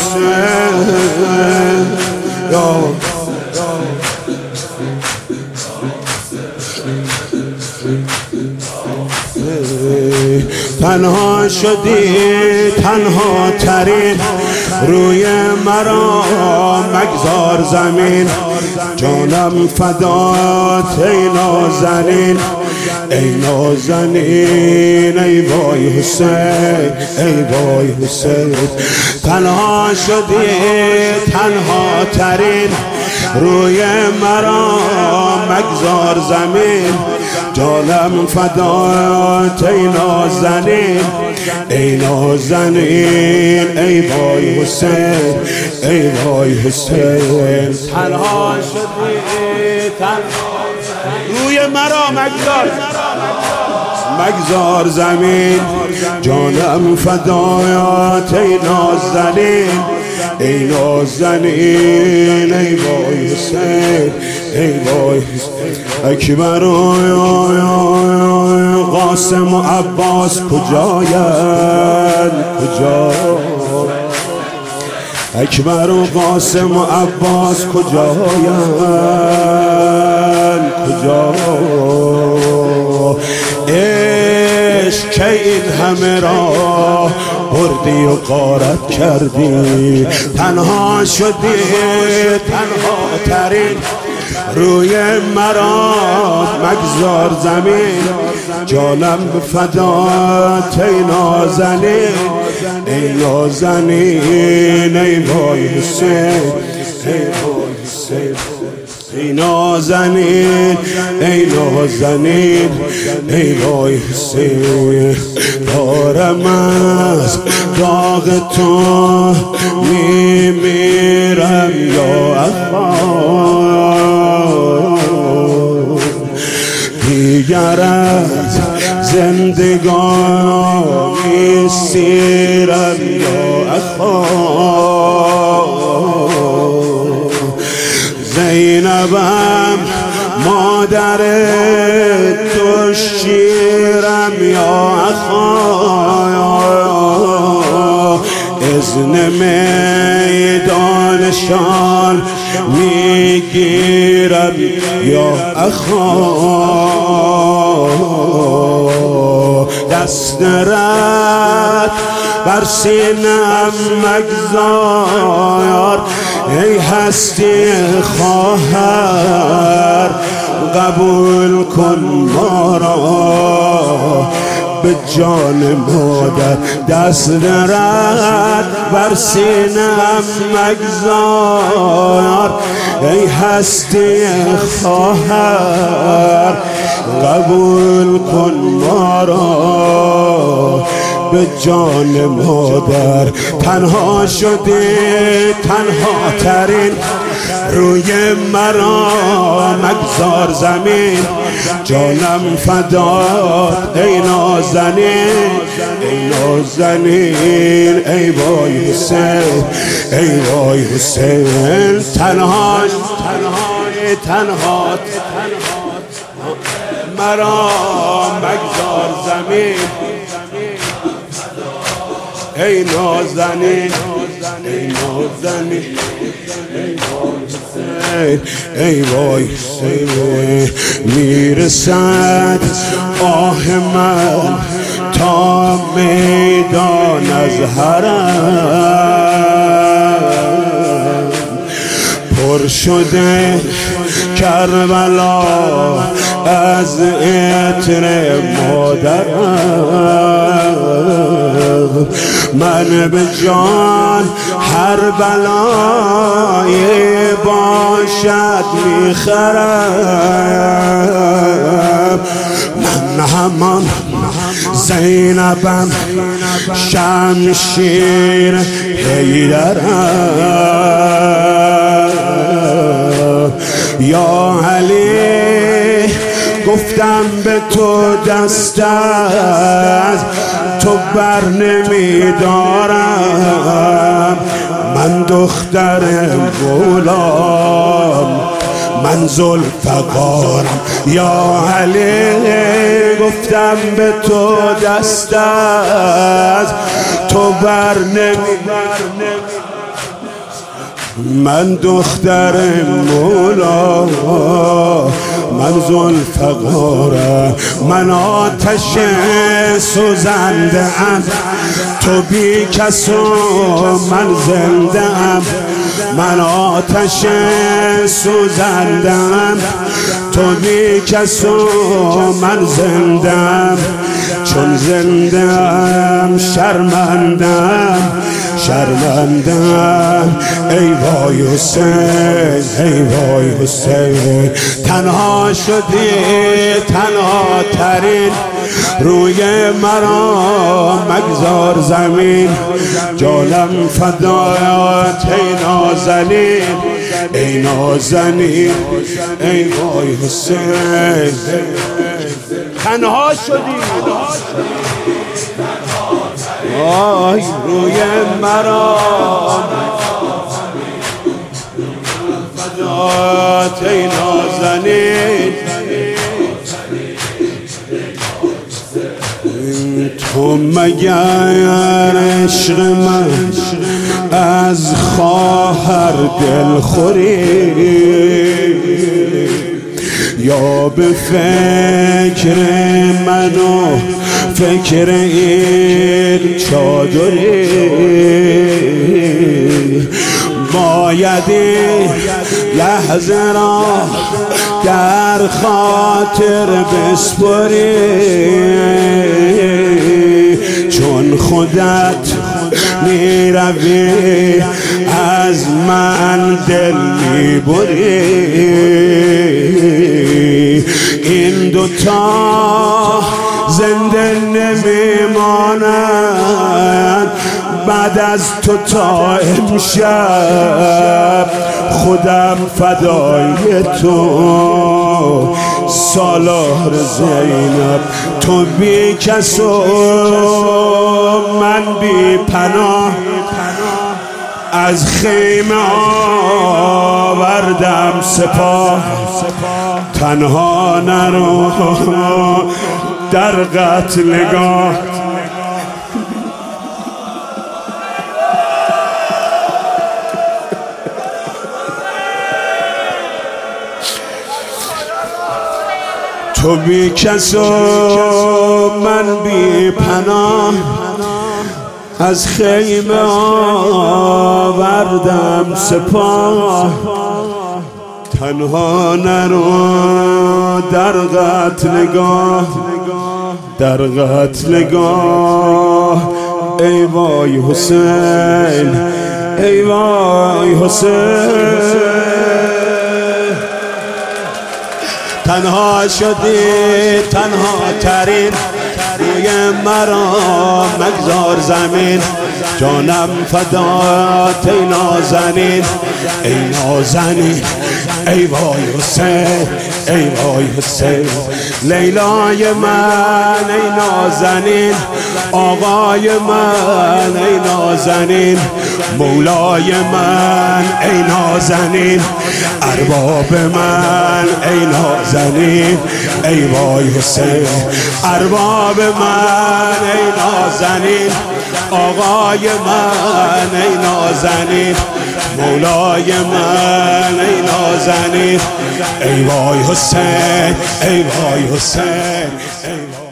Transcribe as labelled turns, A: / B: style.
A: حسین یا تنها شدی تنها ترین روی مرا مگذار زمین جانم فدات ای نازنین ای نازنین ای وای حسین ای وای حسین تنها شدی تنها ترین روی مرا مگذار زمین جانم فدات ای نازنین ای نازنین ای وای حسین ای وای حسین تنها شدی تنها روی مرا مگذار زمین جانم فدات ای نازنین ای نازنین ای وای حسین ای وای اکبر قاسم و عباس کجاین کجا اکبر و قاسم و عباس کجاین کجا عشق که این همه را بردی و غارت کردی تنها شدی تنها ترین روی مرا مگذار زمین جانم فدات ای نازنین ای نازنین ای وای حسین ای وای حسین ای نازنین ای نازنین ای وای حسین دارم از داغ تو میمیرم یا اخوان دیگر از زندگانی سیرم یا اخوان زینبم مادر تو شیرم یا اخوان اذن میدانشان میگیرم یا اخوان دست رد بر سینم مگذار ای هستی خواهر قبول کن ما را به جان مادر دست رد بر سینم مگذار ای هستی خواهر قبول کن ما را به جان مادر تنها شدی تنها ترین روی مرا مگذار زمین جانم فدات ای نازنین ای نازنین ای وای حسین ای وای حسین تنها مرا مگذار زمین ای نازنین ای نازنین ای وای حسین میرسد آه من تا میدان از حرم پر شده کربلا از عطر مادرم من به جان هر بلایی باشد میخرم من همان زینبم شمشیر حیدرم یا علی گفتم به تو دست از تو بر نمیدارم من دختر غلام من ذوالفقارم یا علی گفتم به تو دست از تو بر نمیدارم من دختر مولا، من ذوالفقارم، من آتش سوزنده ام، تو بی کس و من زنده ام. من آتش سوزنده ام، تو بی کس و من زنده ام. چون زنده ام شرمندم، شرمندم. ای وای حسین، ای وای حسین. تنها شدی، تنها ترین، روی مرا مگذار زمین. جانم فدایت ای نازنین، ای نازنین. ای وای حسین. تنها شدی، آی روی مرا فدایت ای نازنین. تو مگر عشق من از خواهر دلخوری، یا به فکر من و فکر این چادری؟ باید لحظه را در خاطر بسپری، چون خودت میروی از من دل میبری. این دوتا زنده نمیمانند بعد از تو تا امشب. خودم فدای تو سالار زینب. تو بی کس و من بی پناه، از خیمه آوردم سپاه. تنها نرو در قتلگاه، تو بی کس و من بی پناه، از خیمه آوردم سپاه. تنها نرو در قتلگاه، در قتلگاه. ای وای حسین، ای وای حسین. تنها شدی، تنها ترین، روی مرا مگذار زمین. جانم فدایت ای نازنین، ای نازنین. ای وای حسین، ای وای حسین. لیلای من ای نازنین، آقای من ای نازنین، مولای من ای نازنین، ارباب من ای نازنین. ای وای حسین. ارباب من ای نازنین، آقای من ای نازنین، مولای من ای نازنین. ای وای حسین، ای وای حسین.